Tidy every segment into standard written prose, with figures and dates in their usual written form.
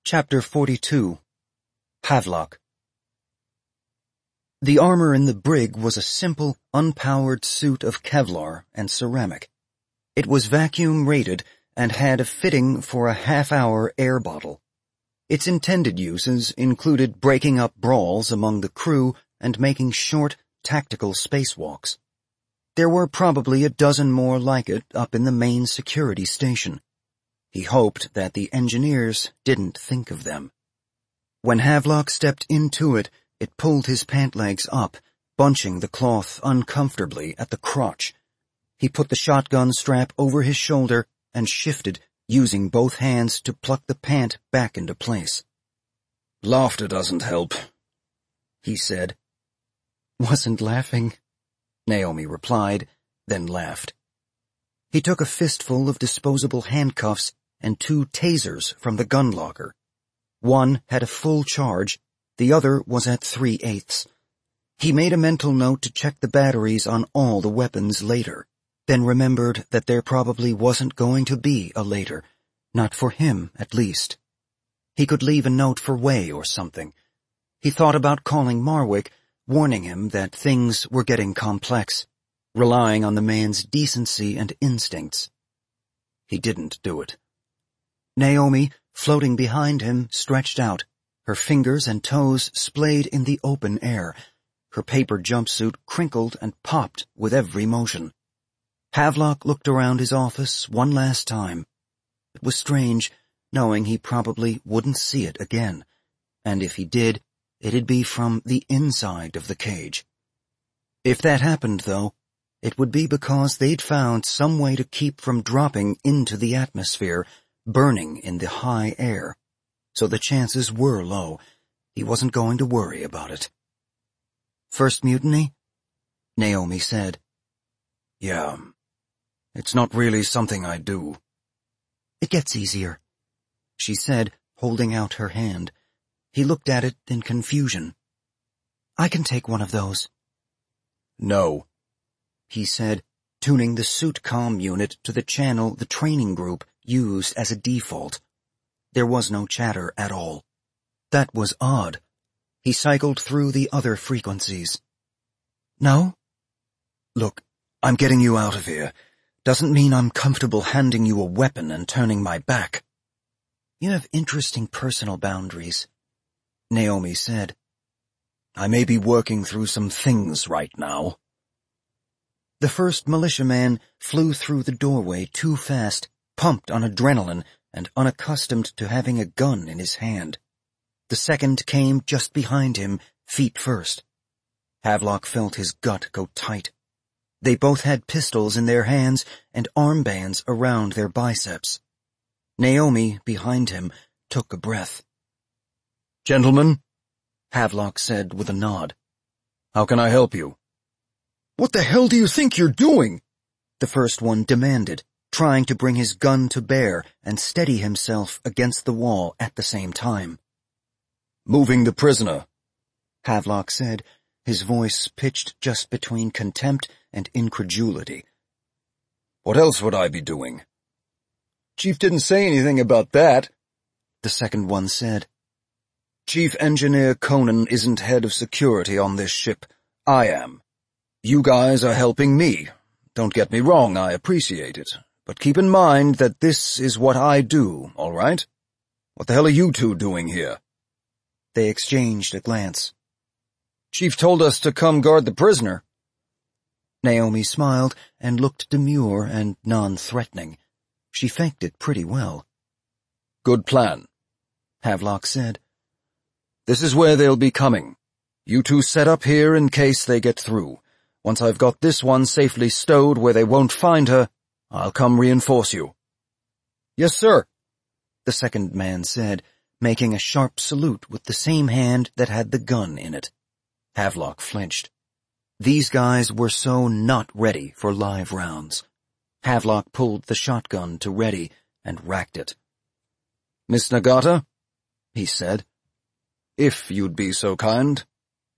Chapter 42. Havelock. The armor in the brig was a simple, unpowered suit of Kevlar and ceramic. It was vacuum-rated and had a fitting for a half-hour air bottle. Its intended uses included breaking up brawls among the crew and making short, tactical spacewalks. There were probably a dozen more like it up in the main security station. He hoped that the engineers didn't think of them. When Havelock stepped into it, it pulled his pant legs up, bunching the cloth uncomfortably at the crotch. He put the shotgun strap over his shoulder and shifted, using both hands to pluck the pant back into place. "Laughter doesn't help," he said. "Wasn't laughing," Naomi replied, then laughed. He took a fistful of disposable handcuffs and 2 tasers from the gun locker. One had a full charge, the other was at 3/8. He made a mental note to check the batteries on all the weapons later, then remembered that there probably wasn't going to be a later, not for him at least. He could leave a note for Way or something. He thought about calling Marwick, warning him that things were getting complex, relying on the man's decency and instincts. He didn't do it. Naomi, floating behind him, stretched out, her fingers and toes splayed in the open air. Her paper jumpsuit crinkled and popped with every motion. Havelock looked around his office one last time. It was strange, knowing he probably wouldn't see it again, and if he did, it'd be from the inside of the cage. If that happened, though, it would be because they'd found some way to keep from dropping into the atmosphere, burning in the high air. So the chances were low. He wasn't going to worry about it. "First mutiny?" Naomi said. "Yeah. It's not really something I do." "It gets easier," she said, holding out her hand. He looked at it in confusion. "I can take one of those." "No," he said, tuning the suit comm unit to the channel the training group used as a default. There was no chatter at all. That was odd. He cycled through the other frequencies. "No?" "Look, I'm getting you out of here. Doesn't mean I'm comfortable handing you a weapon and turning my back." "You have interesting personal boundaries," Naomi said. "I may be working through some things right now." The first militiaman flew through the doorway too fast, pumped on adrenaline and unaccustomed to having a gun in his hand. The second came just behind him, feet first. Havelock felt his gut go tight. They both had pistols in their hands and armbands around their biceps. Naomi, behind him, took a breath. "Gentlemen," Havelock said with a nod. "How can I help you?" "What the hell do you think you're doing?" the first one demanded, trying to bring his gun to bear and steady himself against the wall at the same time. "Moving the prisoner," Havelock said, his voice pitched just between contempt and incredulity. "What else would I be doing?" "Chief didn't say anything about that," the second one said. "Chief Engineer Conan isn't head of security on this ship. I am. You guys are helping me. Don't get me wrong, I appreciate it. But keep in mind that this is what I do, all right? What the hell are you two doing here?" They exchanged a glance. "Chief told us to come guard the prisoner." Naomi smiled and looked demure and non-threatening. She faked it pretty well. "Good plan," Havelock said. "This is where they'll be coming. You two set up here in case they get through. Once I've got this one safely stowed where they won't find her, I'll come reinforce you." "Yes, sir," the second man said, making a sharp salute with the same hand that had the gun in it. Havelock flinched. These guys were so not ready for live rounds. Havelock pulled the shotgun to ready and racked it. "Miss Nagata," he said, "if you'd be so kind."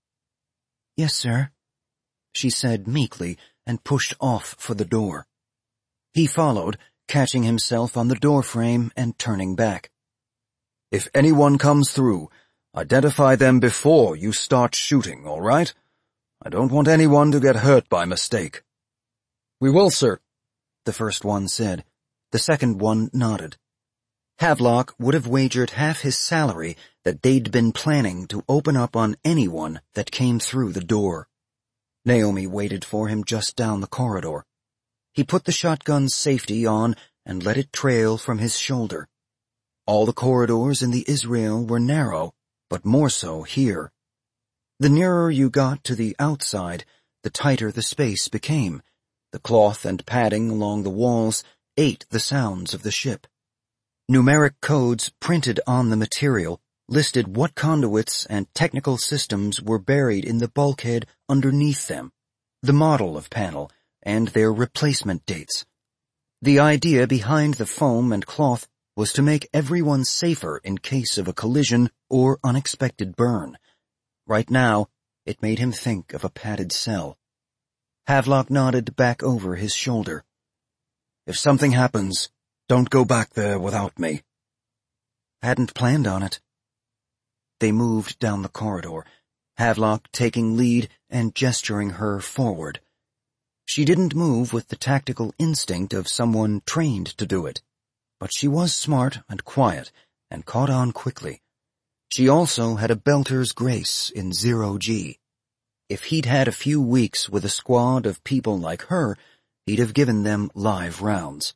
"Yes, sir," she said meekly and pushed off for the door. He followed, catching himself on the doorframe and turning back. If anyone comes through, identify them before you start shooting, all right? I don't want anyone to get hurt by mistake." "We will, sir," the first one said. The second one nodded. Havelock would have wagered half his salary that they'd been planning to open up on anyone that came through the door. Naomi waited for him just down the corridor. He put the shotgun's safety on and let it trail from his shoulder. All the corridors in the Israel were narrow, but more so here. The nearer you got to the outside, the tighter the space became. The cloth and padding along the walls ate the sounds of the ship. Numeric codes printed on the material listed what conduits and technical systems were buried in the bulkhead underneath them, the model of panel, and their replacement dates. The idea behind the foam and cloth was to make everyone safer in case of a collision or unexpected burn. Right now, it made him think of a padded cell. Havelock nodded back over his shoulder. "If something happens, don't go back there without me." "Hadn't planned on it." They moved down the corridor, Havelock taking lead and gesturing her forward. She didn't move with the tactical instinct of someone trained to do it, but she was smart and quiet and caught on quickly. She also had a belter's grace in 0G. If he'd had a few weeks with a squad of people like her, he'd have given them live rounds.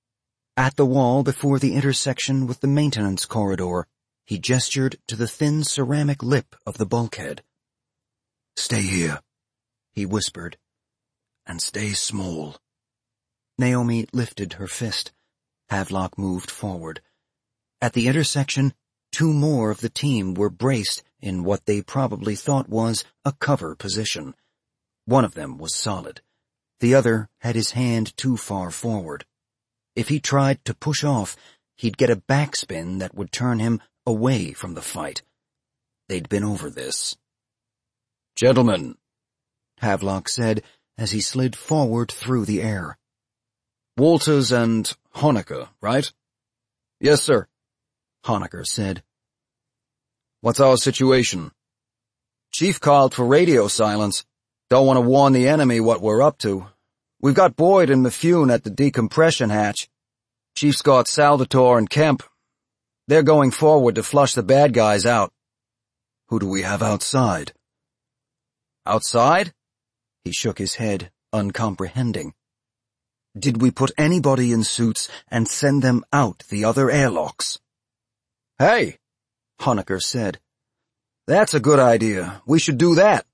At the wall before the intersection with the maintenance corridor, he gestured to the thin ceramic lip of the bulkhead. "Stay here," he whispered, "and stay small." Naomi lifted her fist. Havelock moved forward. At the intersection, two more of the team were braced in what they probably thought was a cover position. One of them was solid. The other had his hand too far forward. If he tried to push off, he'd get a backspin that would turn him away from the fight. They'd been over this. "Gentlemen," Havelock said as he slid forward through the air. "Walters and Honecker, right?" "Yes, sir," Honecker said. "What's our situation?" "Chief called for radio silence. Don't want to warn the enemy what we're up to. We've got Boyd and Mifune at the decompression hatch. Chief's got Salvatore and Kemp. They're going forward to flush the bad guys out." "Who do we have outside?" "Outside?" He shook his head, uncomprehending. "Did we put anybody in suits and send them out the other airlocks?" "Hey," Honecker said. "That's a good idea. We should do that."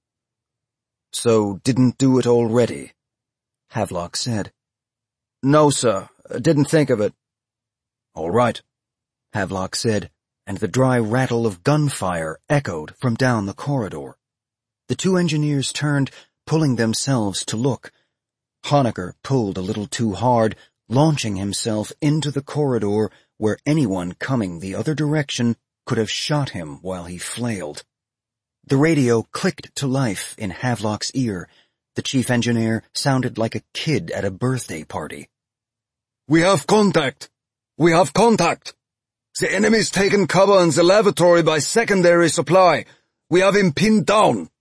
"So didn't do it already?" Havelock said. "No, sir. Didn't think of it." "All right," Havelock said, and the dry rattle of gunfire echoed from down the corridor. The two engineers turned, pulling themselves to look. Honecker pulled a little too hard, launching himself into the corridor where anyone coming the other direction could have shot him while he flailed. The radio clicked to life in Havelock's ear. The chief engineer sounded like a kid at a birthday party. "We have contact! We have contact! The enemy's taken cover in the lavatory by secondary supply. We have him pinned down."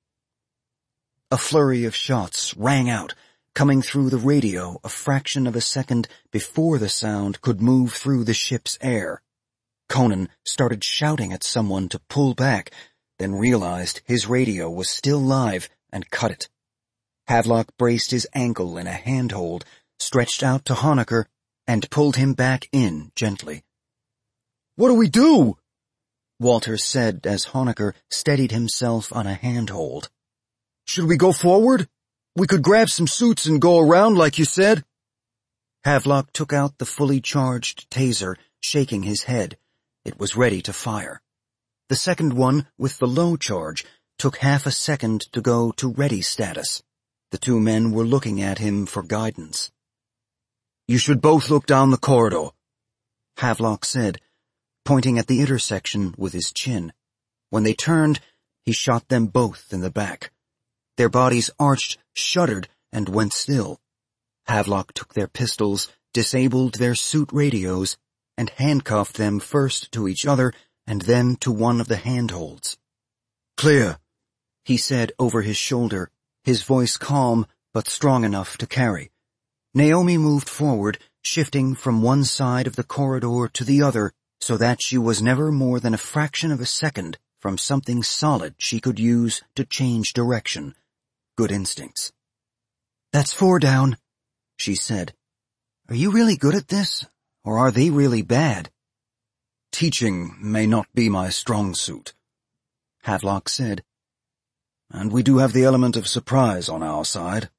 A flurry of shots rang out, coming through the radio a fraction of a second before the sound could move through the ship's air. Conan started shouting at someone to pull back, then realized his radio was still live and cut it. Havelock braced his ankle in a handhold, stretched out to Honecker, and pulled him back in gently. "What do we do?" Walters said as Honecker steadied himself on a handhold. "Should we go forward? We could grab some suits and go around like you said." Havelock took out the fully charged taser, shaking his head. It was ready to fire. The second one, with the low charge, took half a second to go to ready status. The two men were looking at him for guidance. "You should both look down the corridor," Havelock said, pointing at the intersection with his chin. When they turned, he shot them both in the back. Their bodies arched, shuddered, and went still. Havelock took their pistols, disabled their suit radios, and handcuffed them first to each other and then to one of the handholds. "Clear," he said over his shoulder, his voice calm but strong enough to carry. Naomi moved forward, shifting from one side of the corridor to the other so that she was never more than a fraction of a second from something solid she could use to change direction. Good instincts. "That's 4 down," she said. "Are you really good at this, or are they really bad?" "Teaching may not be my strong suit," Havelock said. "And we do have the element of surprise on our side."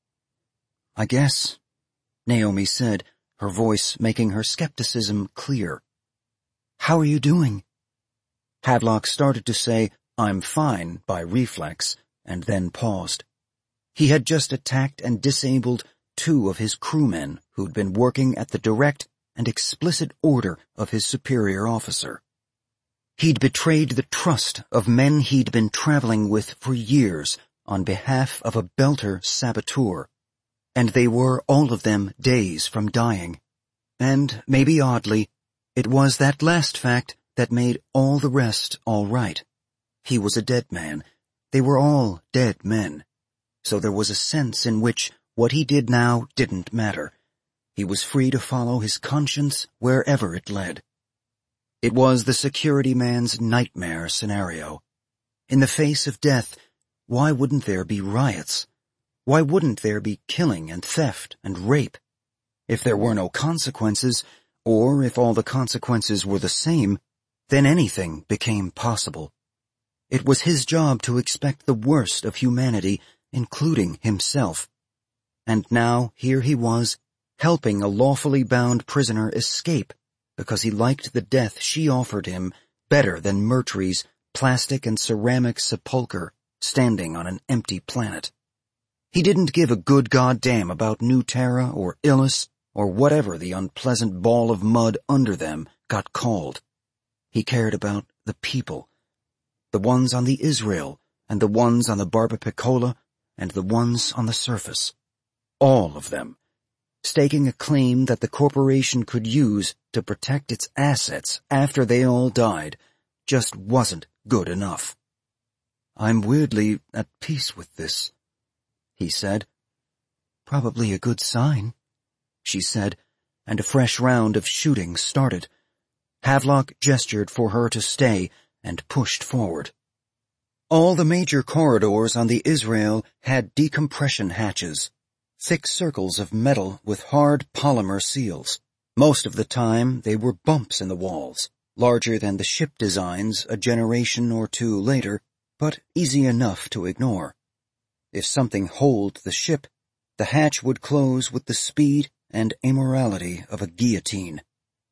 "I guess," Naomi said, her voice making her skepticism clear. "How are you doing?" Havelock started to say, "I'm fine," by reflex, and then paused. He had just attacked and disabled 2 of his crewmen who'd been working at the direct and explicit order of his superior officer. He'd betrayed the trust of men he'd been traveling with for years on behalf of a Belter saboteur, and they were all of them days from dying. And, maybe oddly, it was that last fact that made all the rest all right. He was a dead man. They were all dead men. So there was a sense in which what he did now didn't matter. He was free to follow his conscience wherever it led. It was the security man's nightmare scenario. In the face of death, why wouldn't there be riots? Why wouldn't there be killing and theft and rape? If there were no consequences, or if all the consequences were the same, then anything became possible. It was his job to expect the worst of humanity, including himself. And now here he was, helping a lawfully bound prisoner escape because he liked the death she offered him better than Murtry's plastic and ceramic sepulcher standing on an empty planet. He didn't give a good goddamn about New Terra or Ilus or whatever the unpleasant ball of mud under them got called. He cared about the people. The ones on the Israel, and the ones on the Barbapicola, and the ones on the surface. All of them. Staking a claim that the corporation could use to protect its assets after they all died just wasn't good enough. "I'm weirdly at peace with this," he said. "Probably a good sign," she said, and a fresh round of shooting started. Havelock gestured for her to stay and pushed forward. All the major corridors on the Israel had decompression hatches, thick circles of metal with hard polymer seals. Most of the time they were bumps in the walls, larger than the ship designs a generation or 2 later, but easy enough to ignore. If something holed the ship, the hatch would close with the speed and amorality of a guillotine.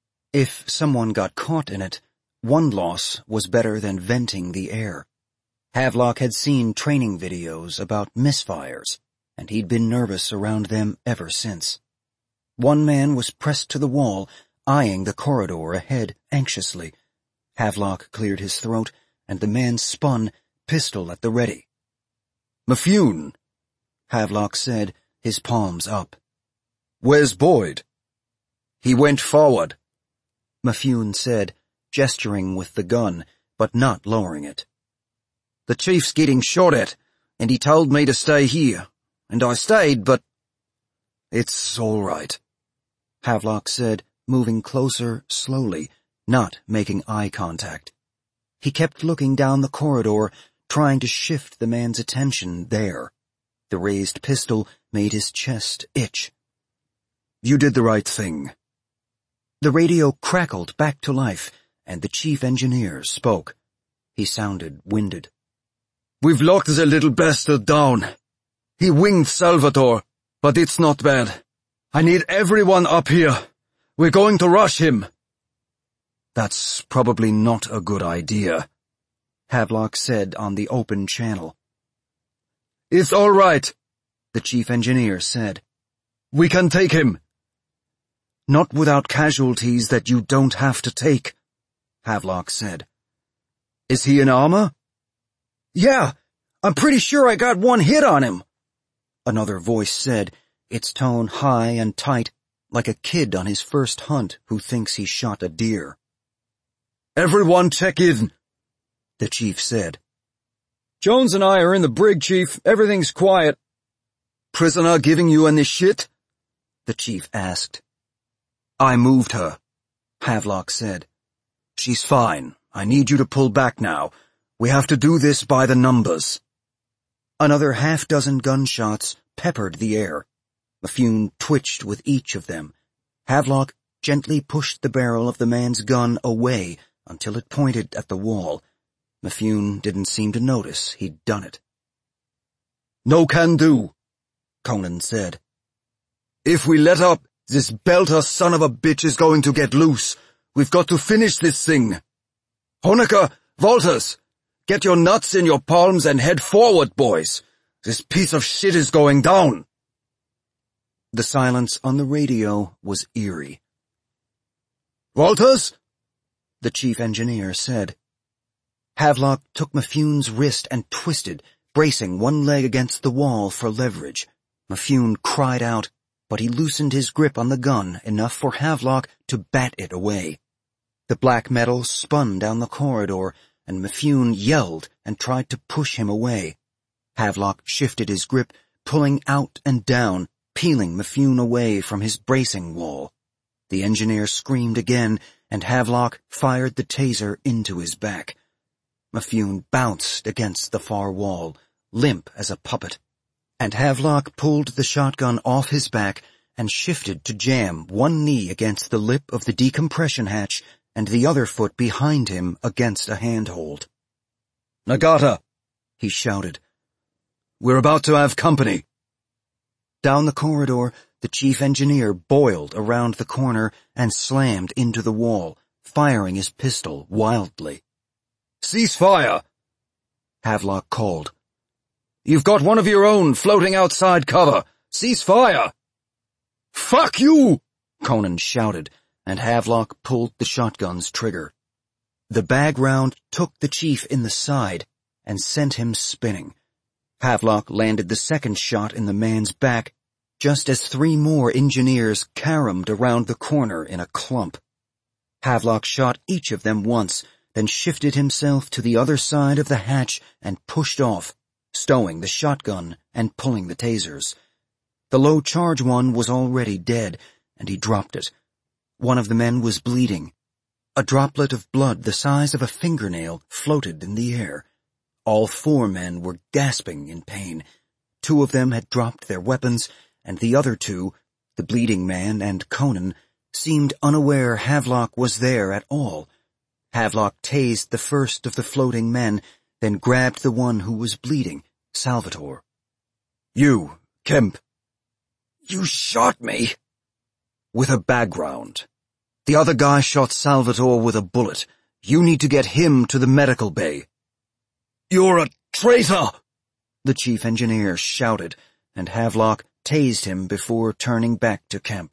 If someone got caught in it, one loss was better than venting the air. Havelock had seen training videos about misfires, and he'd been nervous around them ever since. One man was pressed to the wall, eyeing the corridor ahead anxiously. Havelock cleared his throat, and the man spun, pistol at the ready. "Mifune," Havelock said, his palms up. "Where's Boyd?" "He went forward," Mifune said, gesturing with the gun, but not lowering it. "The chief's getting shot at, and he told me to stay here, and I stayed, but—" "It's all right," Havelock said, moving closer slowly, not making eye contact. He kept looking down the corridor, trying to shift the man's attention there. The raised pistol made his chest itch. "You did the right thing." The radio crackled back to life, and the chief engineer spoke. He sounded winded. "We've locked the little bastard down. He winged Salvatore, but it's not bad. I need everyone up here. We're going to rush him." "That's probably not a good idea," Havelock said on the open channel. "It's all right," the chief engineer said. "We can take him." "Not without casualties that you don't have to take," Havelock said. "Is he in armor?" "Yeah, I'm pretty sure I got one hit on him," another voice said, its tone high and tight, like a kid on his first hunt who thinks he shot a deer. Everyone check in, the chief said. Jones and I are in the brig, Chief. Everything's quiet. Prisoner giving you any shit? The chief asked. I moved her, Havelock said. She's fine. I need you to pull back now. We have to do this by the numbers. Another half-dozen gunshots peppered the air. Mifune twitched with each of them. Havelock gently pushed the barrel of the man's gun away until it pointed at the wall. Mifune didn't seem to notice he'd done it. No can do, Conan said. If we let up, this belter son of a bitch is going to get loose. We've got to finish this thing. Honecker, Walters, get your nuts in your palms and head forward, boys. This piece of shit is going down. The silence on the radio was eerie. Walters? The chief engineer said. Havelock took Mifune's wrist and twisted, bracing one leg against the wall for leverage. Mifune cried out, but he loosened his grip on the gun enough for Havelock to bat it away. The black metal spun down the corridor, and Mifune yelled and tried to push him away. Havelock shifted his grip, pulling out and down, peeling Mifune away from his bracing wall. The engineer screamed again, and Havelock fired the taser into his back. Mifune bounced against the far wall, limp as a puppet, and Havelock pulled the shotgun off his back and shifted to jam one knee against the lip of the decompression hatch and the other foot behind him against a handhold. Nagata, he shouted. We're about to have company. Down the corridor, the chief engineer boiled around the corner and slammed into the wall, firing his pistol wildly. Cease fire, Havelock called. You've got one of your own floating outside cover. Cease fire. Fuck you, Conan shouted, and Havelock pulled the shotgun's trigger. The bag round took the chief in the side and sent him spinning. Havelock landed the second shot in the man's back, just as three more engineers caromed around the corner in a clump. Havelock shot each of them once, then shifted himself to the other side of the hatch and pushed off, stowing the shotgun and pulling the tasers. The low-charge one was already dead, and he dropped it. One of the men was bleeding. A droplet of blood the size of a fingernail floated in the air. All four men were gasping in pain. Two of them had dropped their weapons, and the other two, the bleeding man and Conan, seemed unaware Havelock was there at all. Havelock tased the first of the floating men, then grabbed the one who was bleeding, Salvatore. You, Kemp. You shot me. With a bag round. The other guy shot Salvatore with a bullet. You need to get him to the medical bay. You're a traitor, the chief engineer shouted, and Havelock tased him before turning back to Kemp.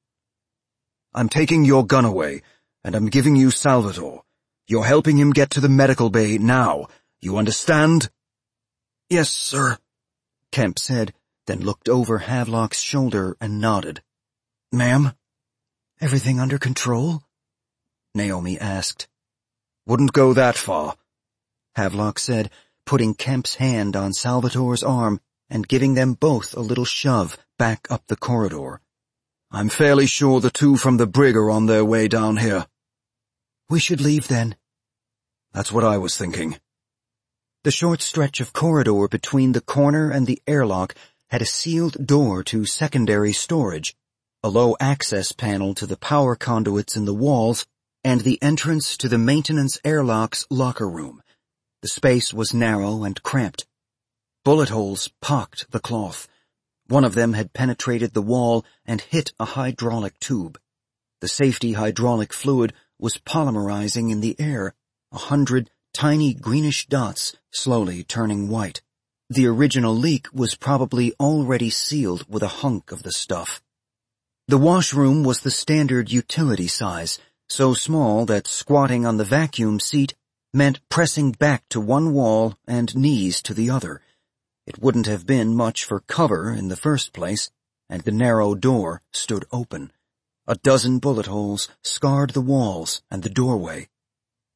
I'm taking your gun away, and I'm giving you Salvatore. You're helping him get to the medical bay now. You understand? Yes, sir, Kemp said, then looked over Havelock's shoulder and nodded. Ma'am, everything under control? Naomi asked. Wouldn't go that far, Havelock said, putting Kemp's hand on Salvatore's arm and giving them both a little shove back up the corridor. I'm fairly sure the two from the brig are on their way down here. We should leave then. That's what I was thinking. The short stretch of corridor between the corner and the airlock had a sealed door to secondary storage, a low access panel to the power conduits in the walls, and the entrance to the maintenance airlock's locker room. The space was narrow and cramped. Bullet holes pocked the cloth. One of them had penetrated the wall and hit a hydraulic tube. The safety hydraulic fluid was polymerizing in the air, 100 tiny greenish dots slowly turning white. The original leak was probably already sealed with a hunk of the stuff. The washroom was the standard utility size, so small that squatting on the vacuum seat meant pressing back to one wall and knees to the other. It wouldn't have been much for cover in the first place, and the narrow door stood open. A dozen bullet holes scarred the walls and the doorway.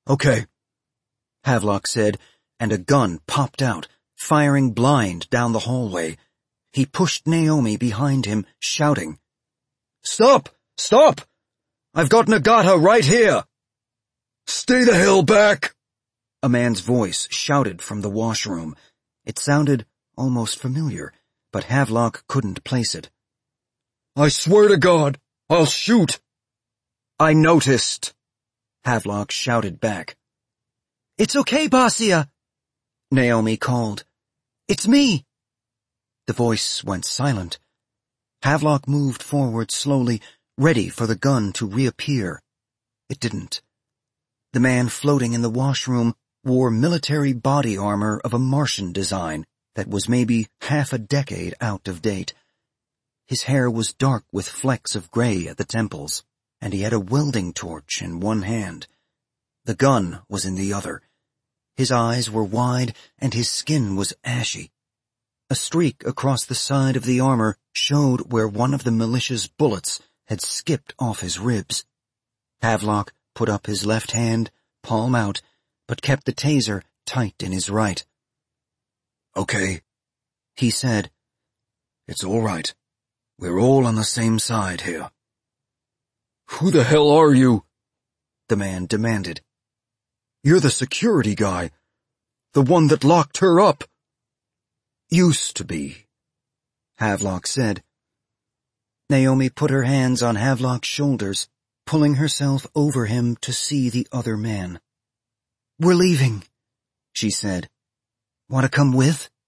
Okay, Havelock said, and a gun popped out, firing blind down the hallway. He pushed Naomi behind him, shouting, "Stop! Stop! I've got Nagata right here!" "Stay the hell back!" A man's voice shouted from the washroom. It sounded almost familiar, but Havelock couldn't place it. "I swear to God, I'll shoot!" "I noticed," Havelock shouted back. "It's okay, Basia," Naomi called. "It's me." The voice went silent. Havelock moved forward slowly, ready for the gun to reappear. It didn't. The man floating in the washroom wore military body armor of a Martian design that was maybe half a decade out of date. His hair was dark with flecks of gray at the temples, and he had a welding torch in one hand. The gun was in the other. His eyes were wide, and his skin was ashy. A streak across the side of the armor showed where one of the militia's bullets had skipped off his ribs. Havelock put up his left hand, palm out, but kept the taser tight in his right. "Okay," he said. "It's all right. We're all on the same side here." "Who the hell are you?" the man demanded. "You're the security guy. The one that locked her up." "Used to be," Havelock said. Naomi put her hands on Havelock's shoulders, pulling herself over him to see the other man. "We're leaving," she said. "Want to come with?"